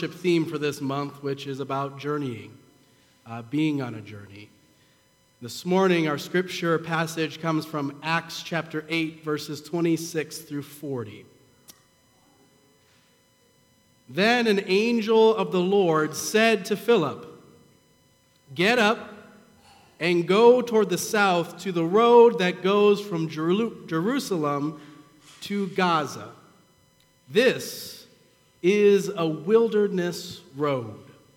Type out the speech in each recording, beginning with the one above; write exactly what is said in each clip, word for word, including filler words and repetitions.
Theme for this month, which is about journeying, uh, being on a journey. This morning, our scripture passage comes from Acts chapter eight, verses twenty-six through forty. Then an angel of the Lord said to Philip, "Get up and go toward the south to the road that goes from Jeru- Jerusalem to Gaza. This is a wilderness road."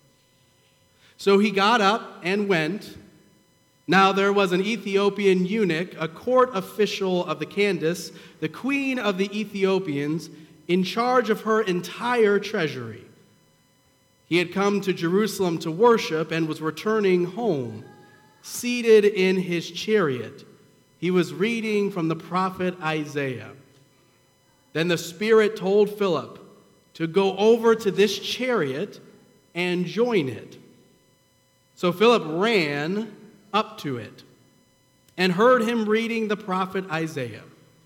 So he got up and went. Now there was an Ethiopian eunuch, a court official of the Candace, the queen of the Ethiopians, in charge of her entire treasury. He had come to Jerusalem to worship and was returning home. Seated in his chariot, he was reading from the prophet Isaiah. Then the Spirit told Philip to go over to this chariot and join it. So Philip ran up to it and heard him reading the prophet Isaiah.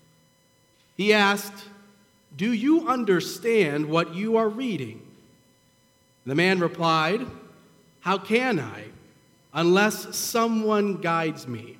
He asked, "Do you understand what you are reading?" The man replied, "How can I, unless someone guides me?"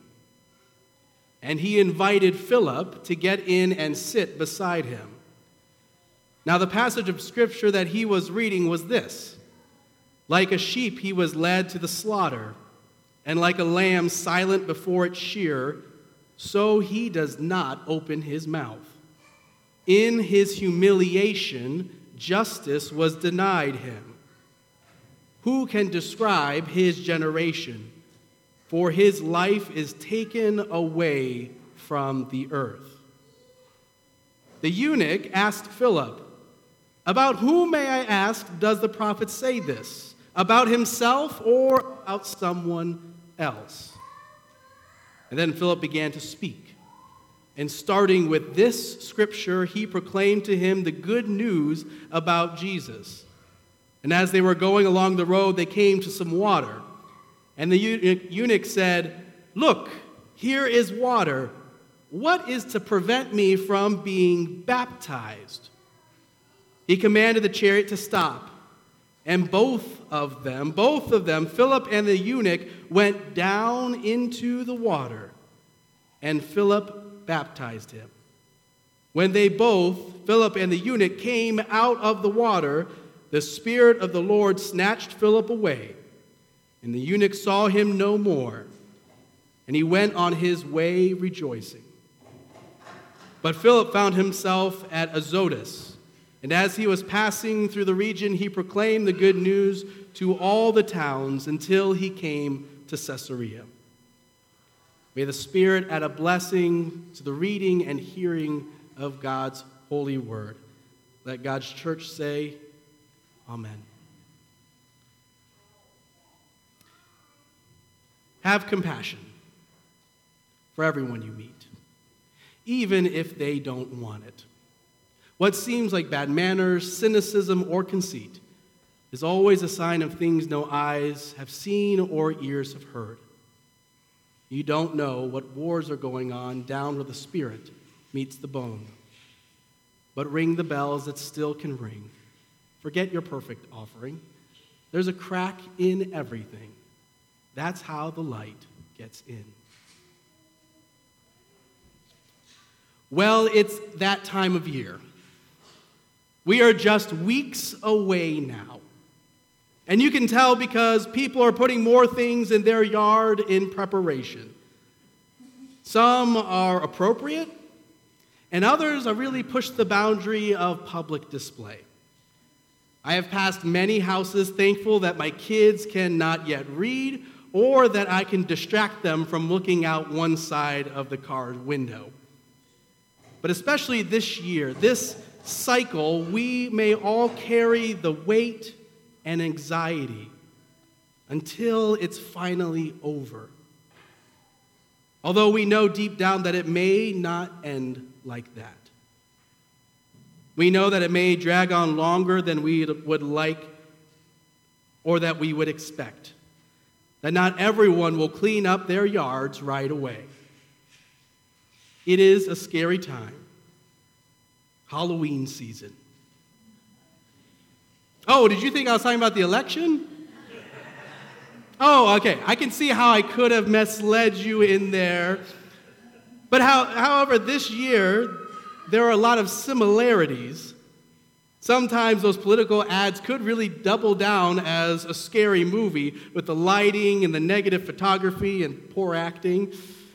And he invited Philip to get in and sit beside him. Now the passage of scripture that he was reading was this: "Like a sheep he was led to the slaughter, and like a lamb silent before its shearer, so he does not open his mouth. In his humiliation, justice was denied him. Who can describe his generation? For his life is taken away from the earth." The eunuch asked Philip, "About whom, may I ask, does the prophet say this? About himself or about someone else?" And then Philip began to speak. And starting with this scripture, he proclaimed to him the good news about Jesus. And as they were going along the road, they came to some water. And the eunuch said, "Look, here is water. What is to prevent me from being baptized?" He commanded the chariot to stop, and both of them, both of them, Philip and the eunuch, went down into the water, and Philip baptized him. When they both, Philip and the eunuch, came out of the water, the Spirit of the Lord snatched Philip away, and the eunuch saw him no more, and he went on his way rejoicing. But Philip found himself at Azotus, and as he was passing through the region, he proclaimed the good news to all the towns until he came to Caesarea. May the Spirit add a blessing to the reading and hearing of God's holy word. Let God's church say, Amen. Have compassion for everyone you meet, even if they don't want it. What seems like bad manners, cynicism, or conceit is always a sign of things no eyes have seen or ears have heard. You don't know what wars are going on down where the spirit meets the bone. But ring the bells that still can ring. Forget your perfect offering. There's a crack in everything. That's how the light gets in. Well, it's that time of year. We are just weeks away now. And you can tell because people are putting more things in their yard in preparation. Some are appropriate, and others are really pushed the boundary of public display. I have passed many houses thankful that my kids cannot yet read or that I can distract them from looking out one side of the car window. But especially this year, this cycle, we may all carry the weight and anxiety until it's finally over. Although we know deep down that it may not end like that. We know that it may drag on longer than we would like or that we would expect. That not everyone will clean up their yards right away. It is a scary time. Halloween season. Oh, did you think I was talking about the election? Oh, okay. I can see how I could have misled you in there. But how, however, this year, there are a lot of similarities. Sometimes those political ads could really double down as a scary movie with the lighting and the negative photography and poor acting.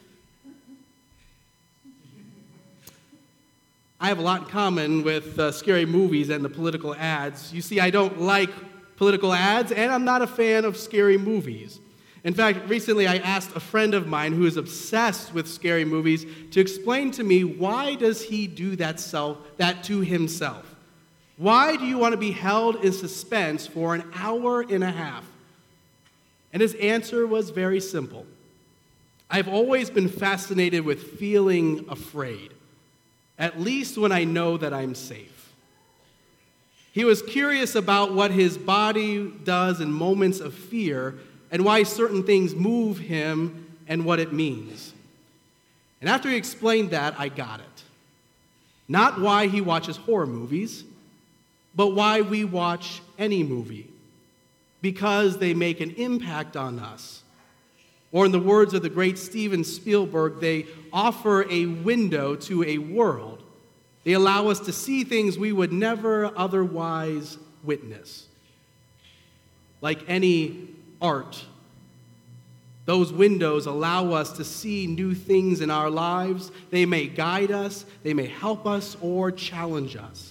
I have a lot in common with uh, scary movies and the political ads. You see, I don't like political ads, and I'm not a fan of scary movies. In fact, recently I asked a friend of mine who is obsessed with scary movies to explain to me, why does he do that, self, that to himself? Why do you want to be held in suspense for an hour and a half? And his answer was very simple. I've always been fascinated with feeling afraid, at least when I know that I'm safe. He was curious about what his body does in moments of fear and why certain things move him and what it means. And after he explained that, I got it. Not why he watches horror movies, but why we watch any movie. Because they make an impact on us. Or in the words of the great Steven Spielberg, they offer a window to a world. They allow us to see things we would never otherwise witness. Like any art, those windows allow us to see new things in our lives. They may guide us, they may help us, or challenge us.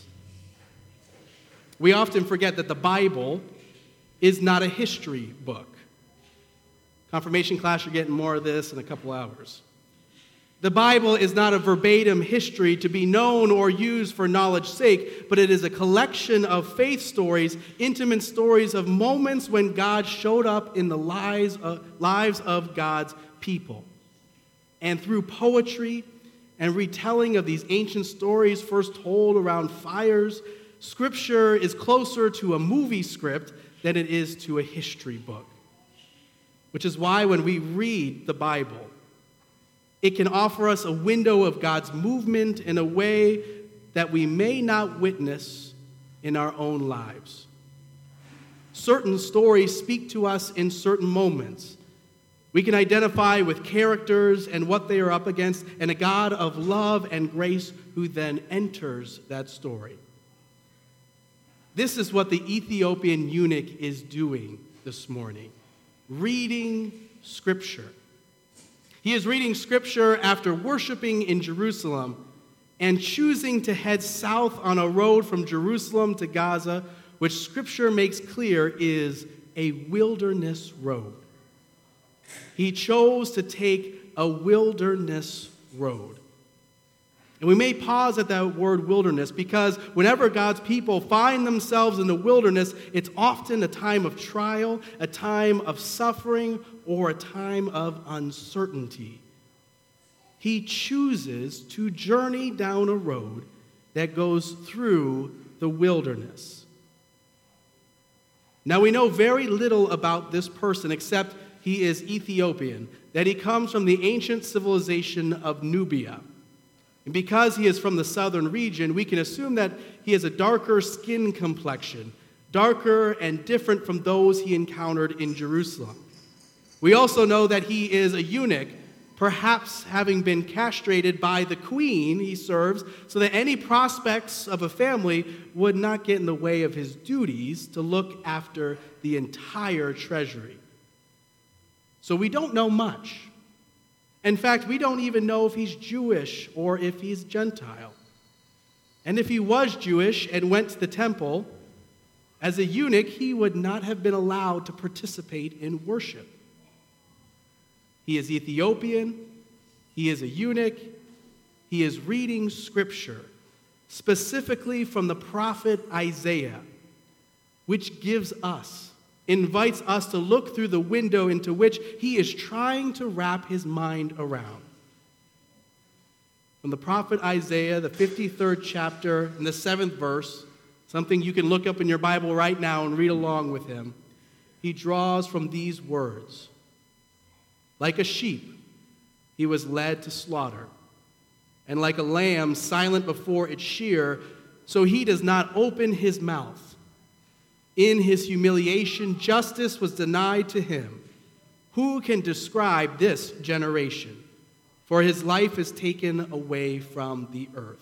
We often forget that the Bible is not a history book. Confirmation class, you're getting more of this in a couple hours. The Bible is not a verbatim history to be known or used for knowledge's sake, but it is a collection of faith stories, intimate stories of moments when God showed up in the lives of, lives of God's people. And through poetry and retelling of these ancient stories first told around fires, Scripture is closer to a movie script than it is to a history book. Which is why when we read the Bible, it can offer us a window of God's movement in a way that we may not witness in our own lives. Certain stories speak to us in certain moments. We can identify with characters and what they are up against, and a God of love and grace who then enters that story. This is what the Ethiopian eunuch is doing this morning. Reading Scripture. He is reading Scripture after worshiping in Jerusalem and choosing to head south on a road from Jerusalem to Gaza, which Scripture makes clear is a wilderness road. He chose to take a wilderness road. And we may pause at that word wilderness because whenever God's people find themselves in the wilderness, it's often a time of trial, a time of suffering, or a time of uncertainty. He chooses to journey down a road that goes through the wilderness. Now we know very little about this person except he is Ethiopian, that he comes from the ancient civilization of Nubia. And because he is from the southern region, we can assume that he has a darker skin complexion, darker and different from those he encountered in Jerusalem. We also know that he is a eunuch, perhaps having been castrated by the queen he serves, so that any prospects of a family would not get in the way of his duties to look after the entire treasury. So we don't know much. In fact, we don't even know if he's Jewish or if he's Gentile. And if he was Jewish and went to the temple, as a eunuch, he would not have been allowed to participate in worship. He is Ethiopian, he is a eunuch, he is reading Scripture, specifically from the prophet Isaiah, which gives us invites us to look through the window into which he is trying to wrap his mind around. From the prophet Isaiah, the fifty-third chapter, and the seventh verse, something you can look up in your Bible right now and read along with him, he draws from these words. Like a sheep, he was led to slaughter, and like a lamb silent before its shearer, so he does not open his mouth. In his humiliation, justice was denied to him. Who can describe this generation? For his life is taken away from the earth.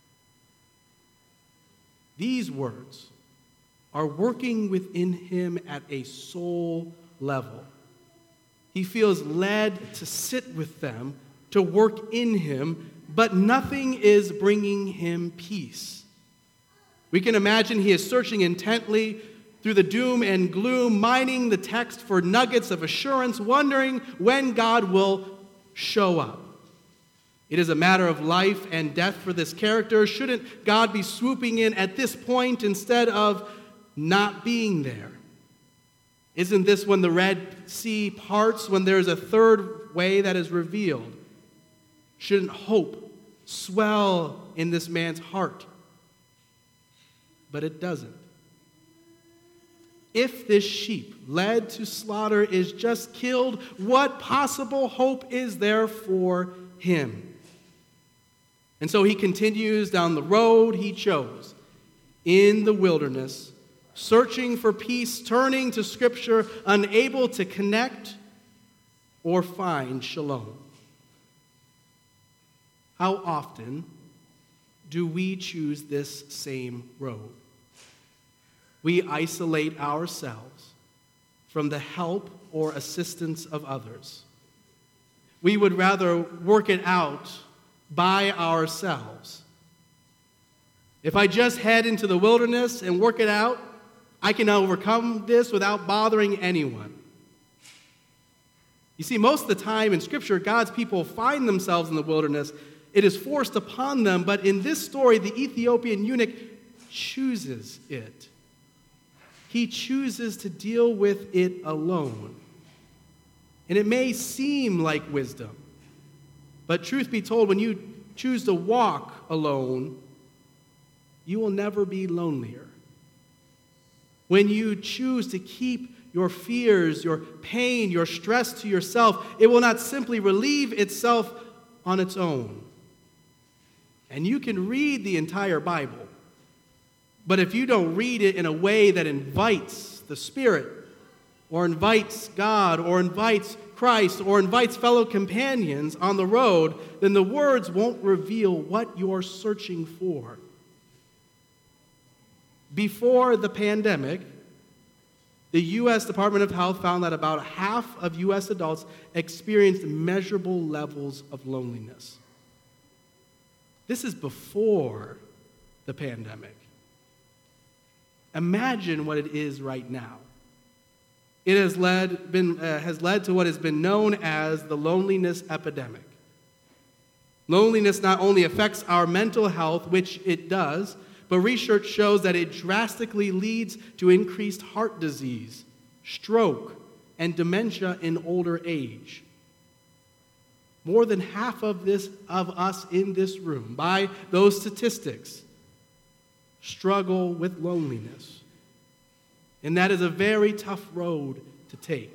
These words are working within him at a soul level. He feels led to sit with them, to work in him, but nothing is bringing him peace. We can imagine he is searching intently through the doom and gloom, mining the text for nuggets of assurance, wondering when God will show up. It is a matter of life and death for this character. Shouldn't God be swooping in at this point instead of not being there? Isn't this when the Red Sea parts, when there is a third way that is revealed? Shouldn't hope swell in this man's heart? But it doesn't. If this sheep led to slaughter is just killed, what possible hope is there for him? And so he continues down the road he chose in the wilderness, searching for peace, turning to Scripture, unable to connect or find shalom. How often do we choose this same road? We isolate ourselves from the help or assistance of others. We would rather work it out by ourselves. If I just head into the wilderness and work it out, I can overcome this without bothering anyone. You see, most of the time in Scripture, God's people find themselves in the wilderness. It is forced upon them, but in this story, the Ethiopian eunuch chooses it. He chooses to deal with it alone. And it may seem like wisdom, but truth be told, when you choose to walk alone, you will never be lonelier. When you choose to keep your fears, your pain, your stress to yourself, it will not simply relieve itself on its own. And you can read the entire Bible, but if you don't read it in a way that invites the Spirit, or invites God, or invites Christ, or invites fellow companions on the road, then the words won't reveal what you're searching for. Before the pandemic, the U S Department of Health found that about half of U S adults experienced measurable levels of loneliness. This is before the pandemic. Imagine what it is right now. It has led, been, uh, has led to what has been known as the loneliness epidemic. Loneliness not only affects our mental health, which it does, but research shows that it drastically leads to increased heart disease, stroke, and dementia in older age. More than half of this of us in this room, by those statistics, struggle with loneliness. And that is a very tough road to take.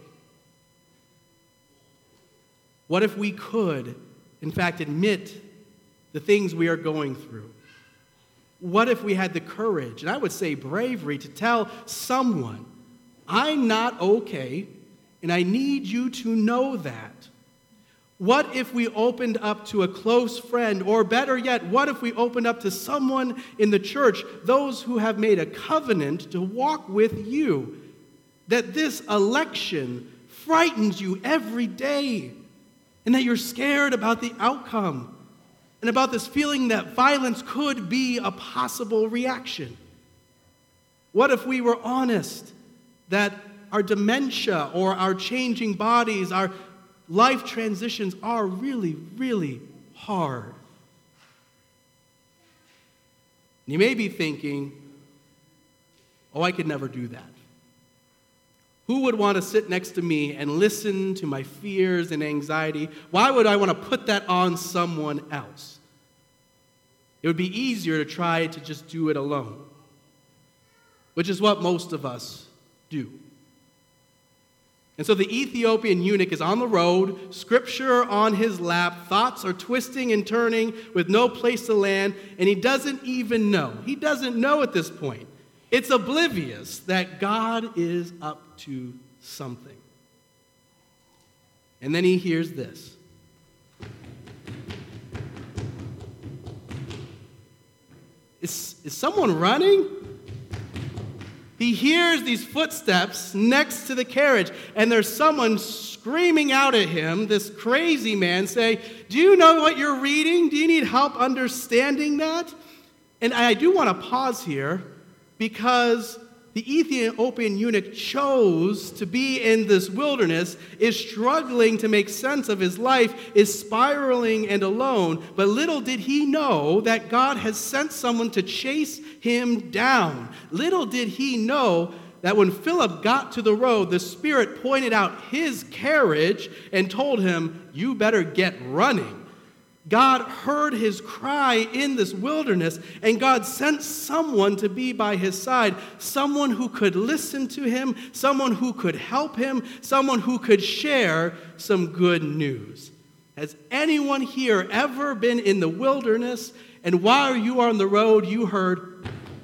What if we could, in fact, admit the things we are going through? What if we had the courage, and I would say bravery, to tell someone, I'm not okay, and I need you to know that? What if we opened up to a close friend, or better yet, what if we opened up to someone in the church, those who have made a covenant to walk with you, that this election frightens you every day, and that you're scared about the outcome, and about this feeling that violence could be a possible reaction? What if we were honest that our dementia or our changing bodies, our life transitions are really, really hard? You may be thinking, oh, I could never do that. Who would want to sit next to me and listen to my fears and anxiety? Why would I want to put that on someone else? It would be easier to try to just do it alone, which is what most of us do. And so the Ethiopian eunuch is on the road, Scripture on his lap, thoughts are twisting and turning with no place to land, and he doesn't even know. He doesn't know at this point It's oblivious that God is up to something. And then he hears this. Is, is someone running? He hears these footsteps next to the carriage, and there's someone screaming out at him, this crazy man, saying, do you know what you're reading? Do you need help understanding that? And I do want to pause here because the Ethiopian eunuch chose to be in this wilderness, is struggling to make sense of his life, is spiraling and alone. But little did he know that God has sent someone to chase him down. Little did he know that when Philip got to the road, the Spirit pointed out his carriage and told him, you better get running. God heard his cry in this wilderness, and God sent someone to be by his side, someone who could listen to him, someone who could help him, someone who could share some good news. Has anyone here ever been in the wilderness, and while you are on the road, you heard,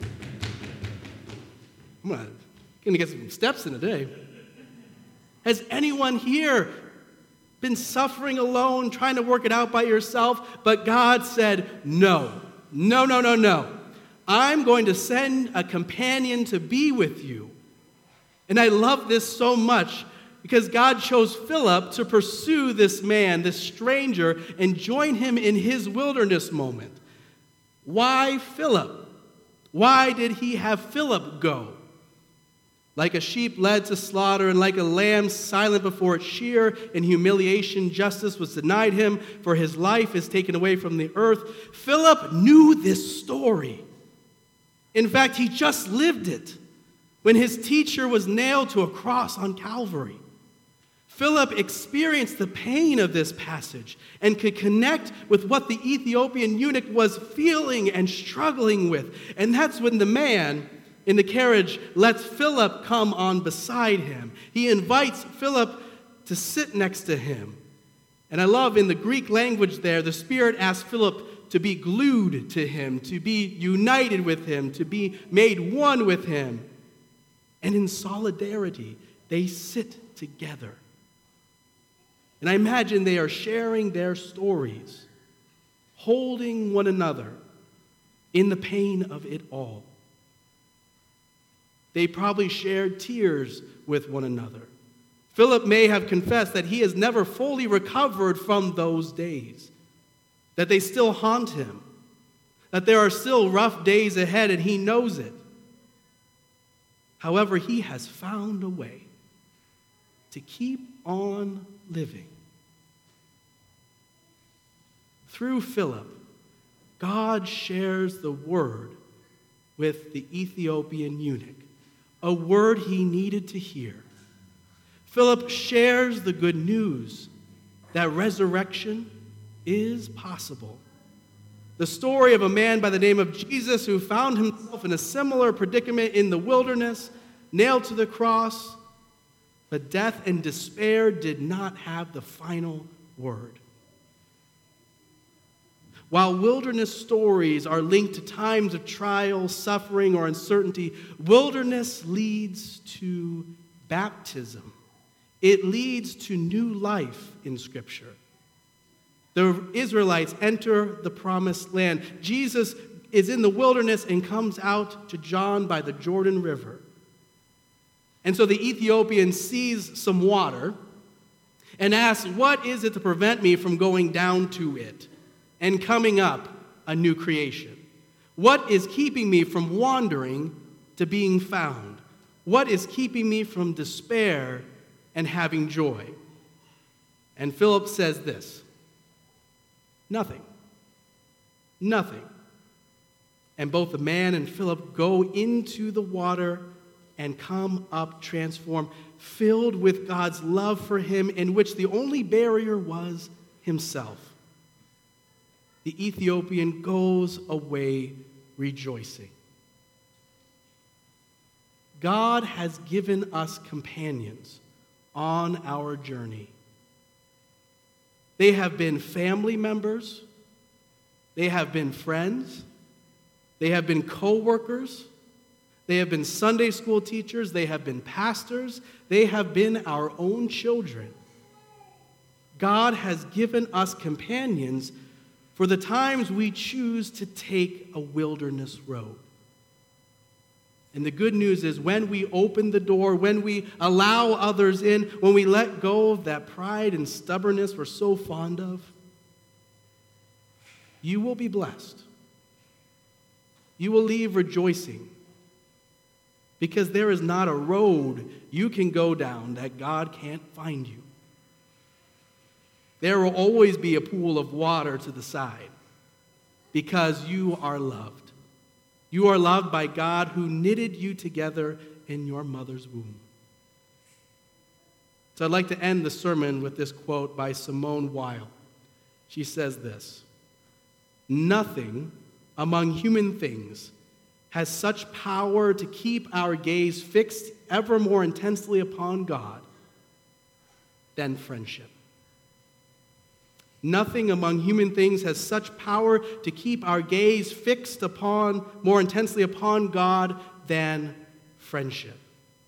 I'm going to get some steps in a day. Has anyone here been suffering alone, trying to work it out by yourself, but God said, no, no, no, no, no. I'm going to send a companion to be with you. And I love this so much because God chose Philip to pursue this man, this stranger, and join him in his wilderness moment. Why Philip? Why did he have Philip go? Like a sheep led to slaughter, and like a lamb silent before its shear, in humiliation justice was denied him, for his life is taken away from the earth. Philip knew this story. In fact, he just lived it when his teacher was nailed to a cross on Calvary. Philip experienced the pain of this passage and could connect with what the Ethiopian eunuch was feeling and struggling with. And that's when the man in the carriage lets Philip come on beside him. He invites Philip to sit next to him. And I love in the Greek language there, the Spirit asks Philip to be glued to him, to be united with him, to be made one with him. And in solidarity, they sit together. And I imagine they are sharing their stories, holding one another in the pain of it all. They probably shared tears with one another. Philip may have confessed that he has never fully recovered from those days, that they still haunt him, that there are still rough days ahead, and he knows it. However, he has found a way to keep on living. Through Philip, God shares the word with the Ethiopian eunuch, a word he needed to hear. Philip shares the good news that resurrection is possible. The story of a man by the name of Jesus who found himself in a similar predicament in the wilderness, nailed to the cross, but death and despair did not have the final word. While wilderness stories are linked to times of trial, suffering, or uncertainty, wilderness leads to baptism. It leads to new life in Scripture. The Israelites enter the promised land. Jesus is in the wilderness and comes out to John by the Jordan River. And so the Ethiopian sees some water and asks, what is it to prevent me from going down to it and coming up a new creation? What is keeping me from wandering to being found? What is keeping me from despair and having joy? And Philip says this, nothing. Nothing. And both the man and Philip go into the water and come up transformed, filled with God's love for him, in which the only barrier was himself. The Ethiopian goes away rejoicing. God has given us companions on our journey. They have been family members. They have been friends. They have been co-workers. They have been Sunday school teachers. They have been pastors. They have been our own children. God has given us companions for the times we choose to take a wilderness road. And the good news is when we open the door, when we allow others in, when we let go of that pride and stubbornness we're so fond of, you will be blessed. You will leave rejoicing, because there is not a road you can go down that God can't find you. There will always be a pool of water to the side, because you are loved. You are loved by God, who knitted you together in your mother's womb. So I'd like to end the sermon with this quote by Simone Weil. She says this: "Nothing among human things has such power to keep our gaze fixed ever more intensely upon God than friendship. Nothing among human things has such power to keep our gaze fixed upon, more intensely upon God than friendship."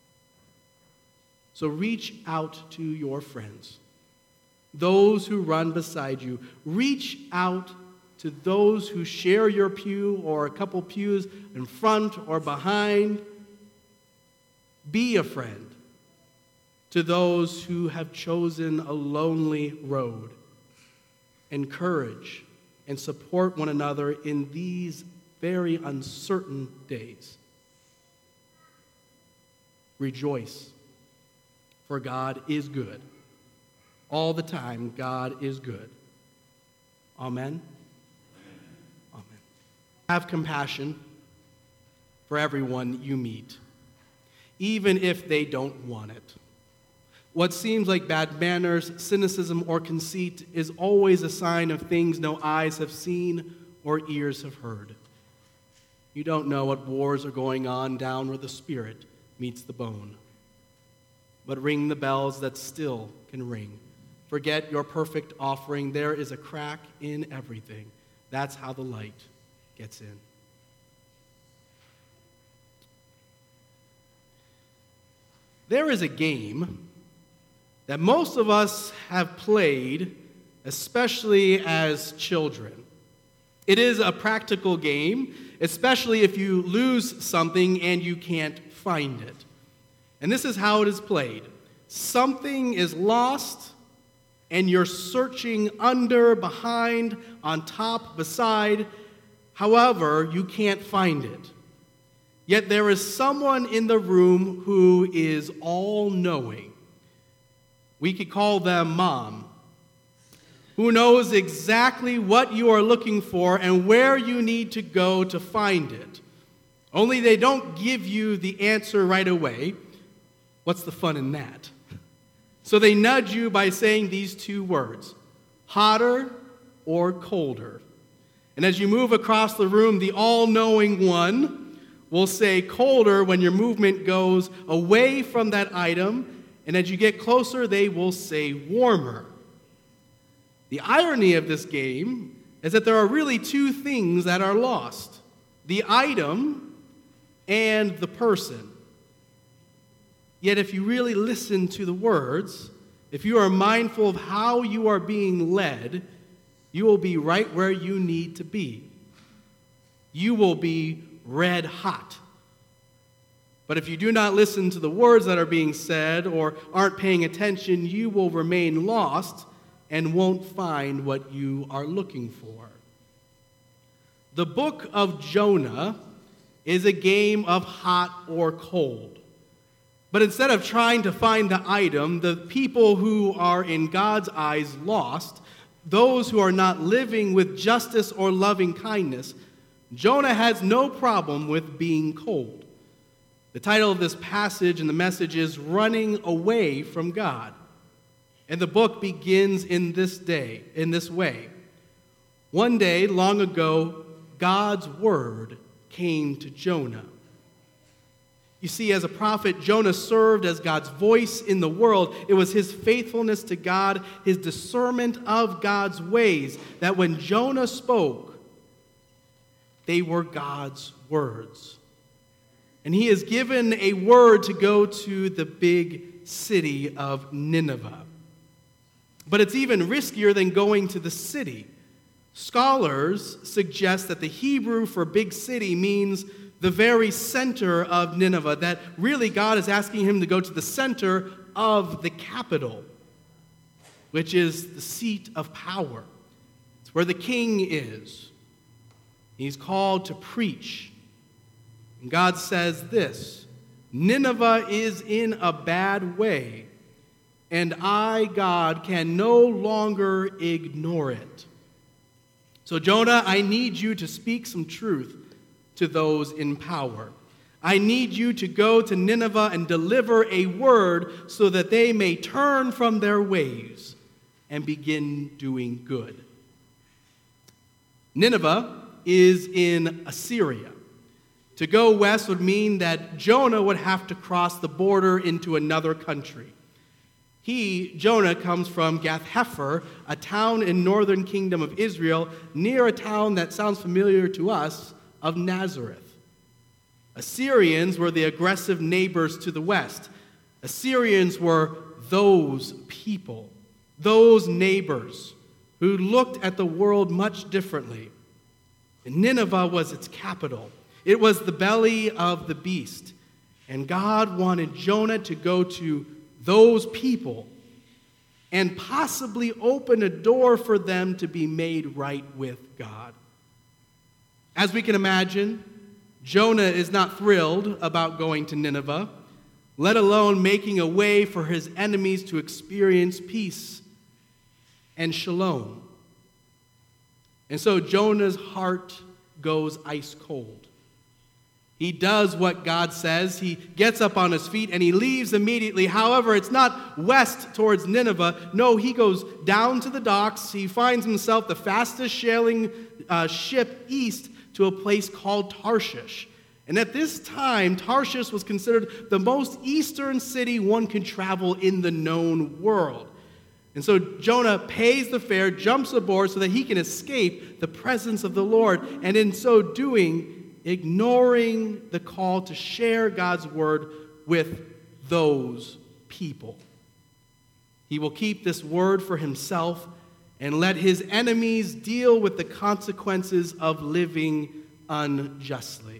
So reach out to your friends, those who run beside you. Reach out to those who share your pew or a couple pews in front or behind. Be a friend to those who have chosen a lonely road. Encourage and support one another in these very uncertain days. Rejoice, for God is good. All the time, God is good. Amen. Amen. Have compassion for everyone you meet, even if they don't want it. What seems like bad manners, cynicism, or conceit is always a sign of things no eyes have seen or ears have heard. You don't know what wars are going on down where the spirit meets the bone. But ring the bells that still can ring. Forget your perfect offering. There is a crack in everything. That's how the light gets in. There is a game that most of us have played, especially as children. It is a practical game, especially if you lose something and you can't find it. And this is how it is played. Something is lost, and you're searching under, behind, on top, beside. However, you can't find it. Yet there is someone in the room who is all-knowing. We could call them Mom, who knows exactly what you are looking for and where you need to go to find it. Only they don't give you the answer right away. What's the fun in that? So they nudge you by saying these two words: hotter or colder. And as you move across the room, the all-knowing one will say colder when your movement goes away from that item. And as you get closer, they will say warmer. The irony of this game is that there are really two things that are lost: the item and the person. Yet if you really listen to the words, if you are mindful of how you are being led, you will be right where you need to be. You will be red hot. But if you do not listen to the words that are being said or aren't paying attention, you will remain lost and won't find what you are looking for. The book of Jonah is a game of hot or cold. But instead of trying to find the item, the people who are in God's eyes lost, those who are not living with justice or loving kindness, Jonah has no problem with being cold. The title of this passage and the message is Running Away from God. And the book begins in this day, in this way. One day, long ago, God's word came to Jonah. You see, as a prophet, Jonah served as God's voice in the world. It was his faithfulness to God, his discernment of God's ways, that when Jonah spoke, they were God's words. And he is given a word to go to the big city of Nineveh. But it's even riskier than going to the city. Scholars suggest that the Hebrew for big city means the very center of Nineveh, that really God is asking him to go to the center of the capital, which is the seat of power. It's where the king is. He's called to preach. And God says this, Nineveh is in a bad way, and I, God, can no longer ignore it. So Jonah, I need you to speak some truth to those in power. I need you to go to Nineveh and deliver a word so that they may turn from their ways and begin doing good. Nineveh is in Assyria. To go west would mean that Jonah would have to cross the border into another country. He, Jonah, comes from Gath-Hepher, a town in northern kingdom of Israel, near a town that sounds familiar to us, of Nazareth. Assyrians were the aggressive neighbors to the west. Assyrians were those people, those neighbors who looked at the world much differently. And Nineveh was its capital. It was the belly of the beast. And God wanted Jonah to go to those people and possibly open a door for them to be made right with God. As we can imagine, Jonah is not thrilled about going to Nineveh, let alone making a way for his enemies to experience peace and shalom. And so Jonah's heart goes ice cold. He does what God says. He gets up on his feet and he leaves immediately. However, it's not west towards Nineveh. No, he goes down to the docks. He finds himself the fastest sailing uh, ship east to a place called Tarshish. And at this time, Tarshish was considered the most eastern city one could travel in the known world. And so Jonah pays the fare, jumps aboard so that he can escape the presence of the Lord. And in so doing, ignoring the call to share God's word with those people. He will keep this word for himself and let his enemies deal with the consequences of living unjustly.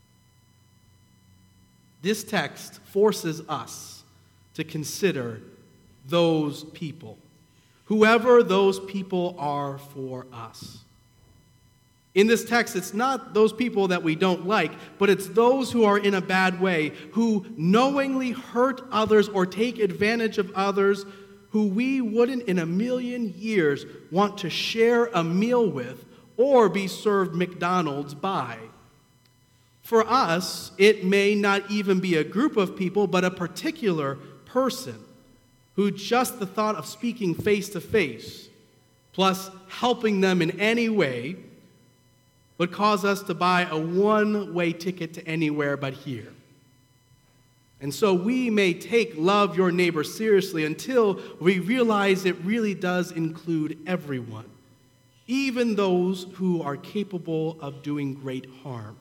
This text forces us to consider those people, whoever those people are for us. In this text, it's not those people that we don't like, but it's those who are in a bad way, who knowingly hurt others or take advantage of others, who we wouldn't in a million years want to share a meal with or be served McDonald's by. For us, it may not even be a group of people, but a particular person who just the thought of speaking face to face, plus helping them in any way, would cause us to buy a one-way ticket to anywhere but here. And so we may take love your neighbor seriously until we realize it really does include everyone, even those who are capable of doing great harm.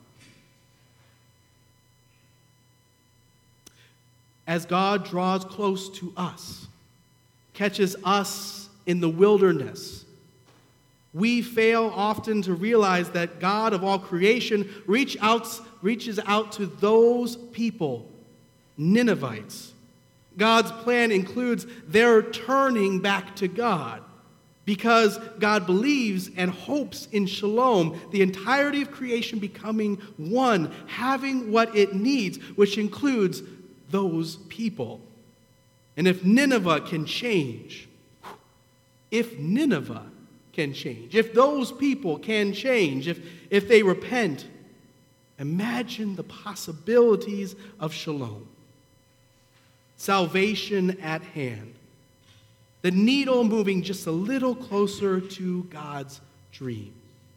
As God draws close to us, catches us in the wilderness, we fail often to realize that God of all creation reach out, reaches out to those people, Ninevites. God's plan includes their turning back to God because God believes and hopes in shalom, the entirety of creation becoming one, having what it needs, which includes those people. And if Nineveh can change, if Nineveh can change, if those people can change, if, if they repent, imagine the possibilities of shalom. Salvation at hand. The needle moving just a little closer to God's dream.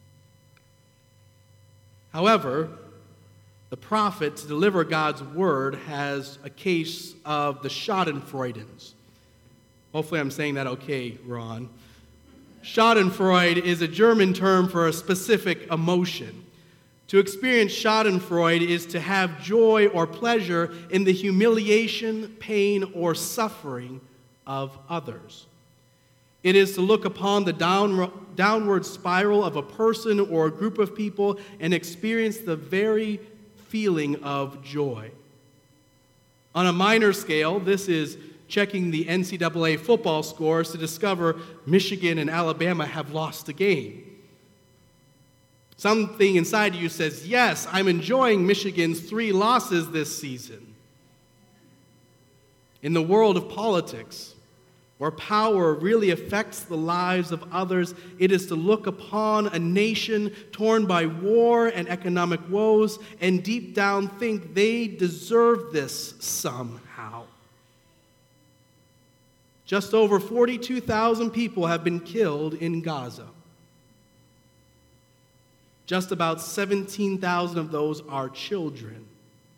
However, the prophet, to deliver God's word, has a case of the Schadenfreude. Hopefully I'm saying that okay, Ron. Schadenfreude is a German term for a specific emotion. To experience schadenfreude is to have joy or pleasure in the humiliation, pain, or suffering of others. It is to look upon the down, downward spiral of a person or a group of people and experience the very feeling of joy. On a minor scale, this is checking the N C double A football scores to discover Michigan and Alabama have lost a game. Something inside you says, yes, I'm enjoying Michigan's three losses this season. In the world of politics, where power really affects the lives of others, it is to look upon a nation torn by war and economic woes and deep down think they deserve this somehow. Just over forty-two thousand people have been killed in Gaza. Just about seventeen thousand of those are children.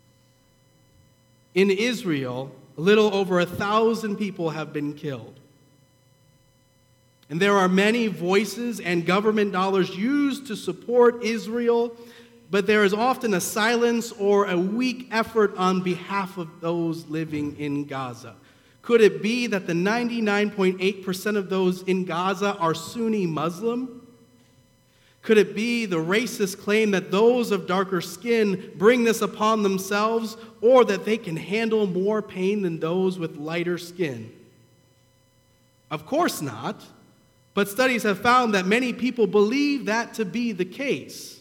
In Israel, a little over a thousand people have been killed. And there are many voices and government dollars used to support Israel, but there is often a silence or a weak effort on behalf of those living in Gaza. Could it be that the ninety-nine point eight percent of those in Gaza are Sunni Muslim? Could it be the racist claim that those of darker skin bring this upon themselves, or that they can handle more pain than those with lighter skin? Of course not, but studies have found that many people believe that to be the case.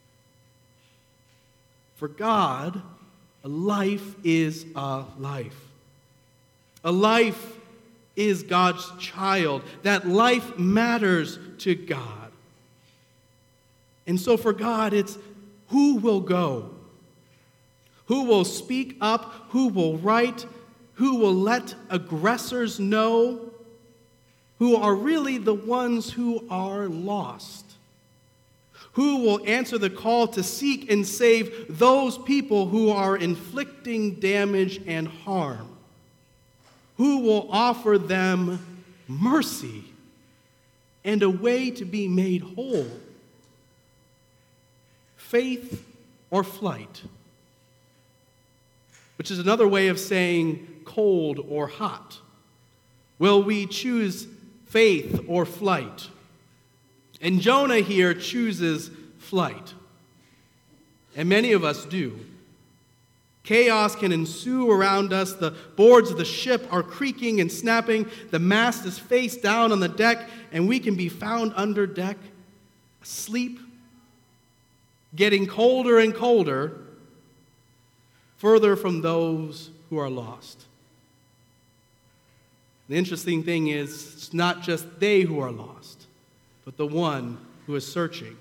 For God, a life is a life. A life is God's child. That life matters to God. And so for God, it's who will go? Who will speak up? Who will write? Who will let aggressors know? Who are really the ones who are lost? Who will answer the call to seek and save those people who are inflicting damage and harm? Who will offer them mercy and a way to be made whole? Faith or flight, which is another way of saying cold or hot. Will we choose faith or flight? And Jonah here chooses flight. And many of us do. Chaos can ensue around us. The boards of the ship are creaking and snapping. The mast is face down on the deck, and we can be found under deck, asleep, getting colder and colder, further from those who are lost. The interesting thing is, it's not just they who are lost, but the one who is searching.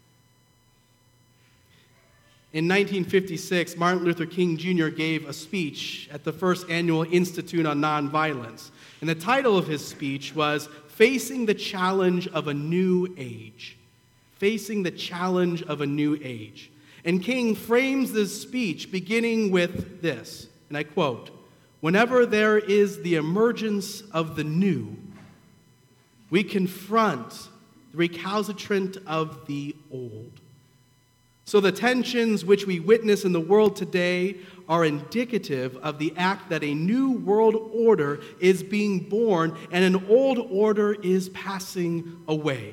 In nineteen fifty-six, Martin Luther King Junior gave a speech at the first annual Institute on Nonviolence. And the title of his speech was Facing the Challenge of a New Age. Facing the challenge of a new age. And King frames this speech beginning with this, and I quote, "Whenever there is the emergence of the new, we confront the recalcitrant of the old." So the tensions which we witness in the world today are indicative of the act that a new world order is being born and an old order is passing away.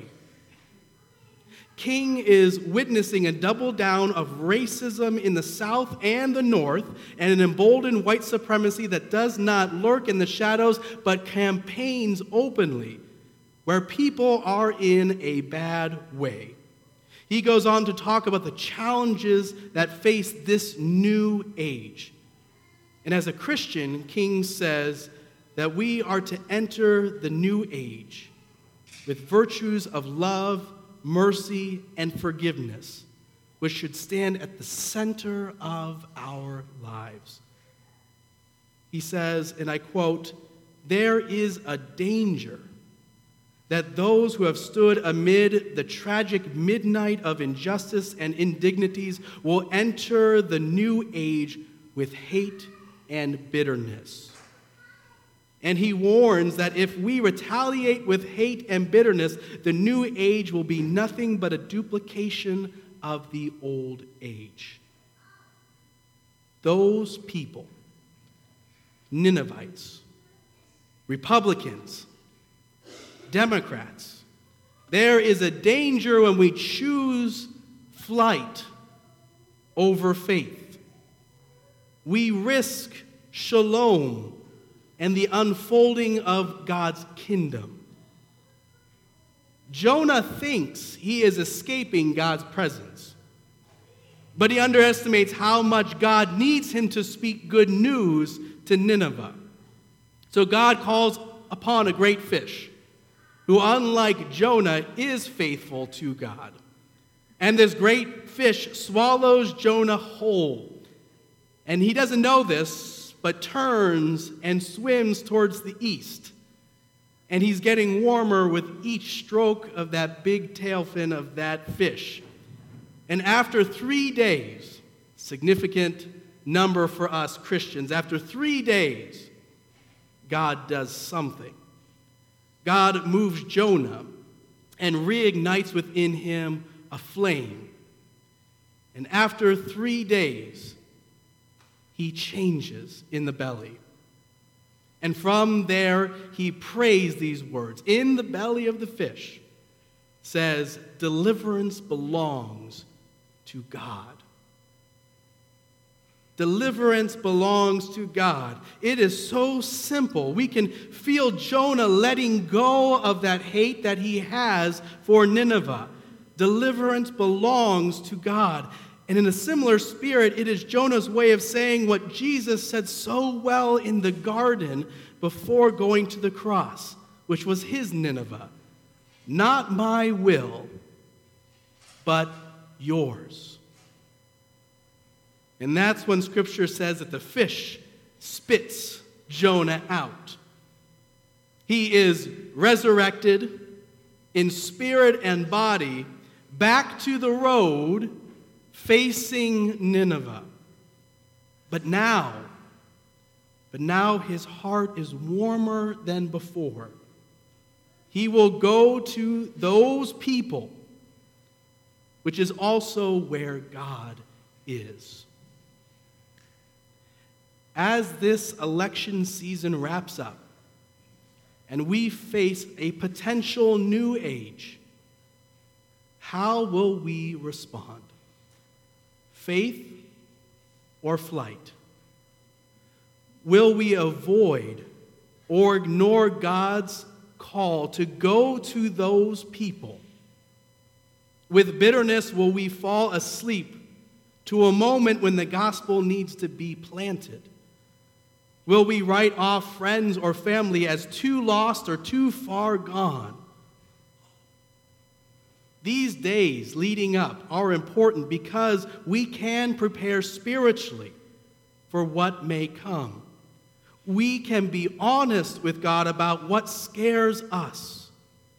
King is witnessing a double down of racism in the South and the North, and an emboldened white supremacy that does not lurk in the shadows but campaigns openly, where people are in a bad way. He goes on to talk about the challenges that face this new age. And as a Christian, King says that we are to enter the new age with virtues of love, mercy, and forgiveness, which should stand at the center of our lives. He says, and I quote, "There is a danger that those who have stood amid the tragic midnight of injustice and indignities will enter the new age with hate and bitterness." And he warns that if we retaliate with hate and bitterness, the new age will be nothing but a duplication of the old age. Those people, Ninevites, Republicans, Democrats, there is a danger when we choose flight over faith. We risk shalom and the unfolding of God's kingdom. Jonah thinks he is escaping God's presence, but he underestimates how much God needs him to speak good news to Nineveh. So God calls upon a great fish, who, unlike Jonah, is faithful to God. And this great fish swallows Jonah whole. And he doesn't know this, but turns and swims towards the east. And he's getting warmer with each stroke of that big tail fin of that fish. And after three days, significant number for us Christians, after three days, God does something. God moves Jonah and reignites within him a flame. And after three days, he changes in the belly. And from there, he prays these words. In the belly of the fish says, deliverance belongs to God. Deliverance belongs to God. It is so simple. We can feel Jonah letting go of that hate that he has for Nineveh. Deliverance belongs to God. And in a similar spirit, it is Jonah's way of saying what Jesus said so well in the garden before going to the cross, which was his Nineveh. Not my will, but yours. And that's when Scripture says that the fish spits Jonah out. He is resurrected in spirit and body back to the road facing Nineveh. But now, but now his heart is warmer than before. He will go to those people, which is also where God is. As this election season wraps up and we face a potential new age, how will we respond? Faith or flight? Will we avoid or ignore God's call to go to those people? With bitterness, will we fall asleep to a moment when the gospel needs to be planted? Will we write off friends or family as too lost or too far gone? These days leading up are important because we can prepare spiritually for what may come. We can be honest with God about what scares us.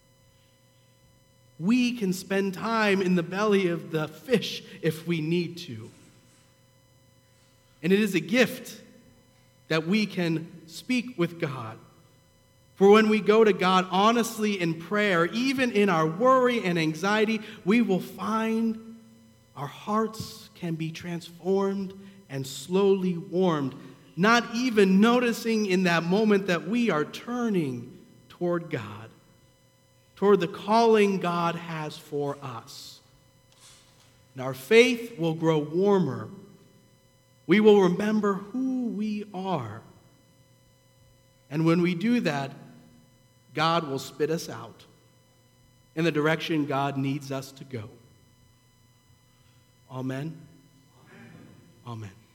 We can spend time in the belly of the fish if we need to. And it is a gift that we can speak with God. For when we go to God honestly in prayer, even in our worry and anxiety, we will find our hearts can be transformed and slowly warmed, not even noticing in that moment that we are turning toward God, toward the calling God has for us. And our faith will grow warmer. We will remember who we are. And when we do that, God will spit us out in the direction God needs us to go. Amen. Amen. Amen.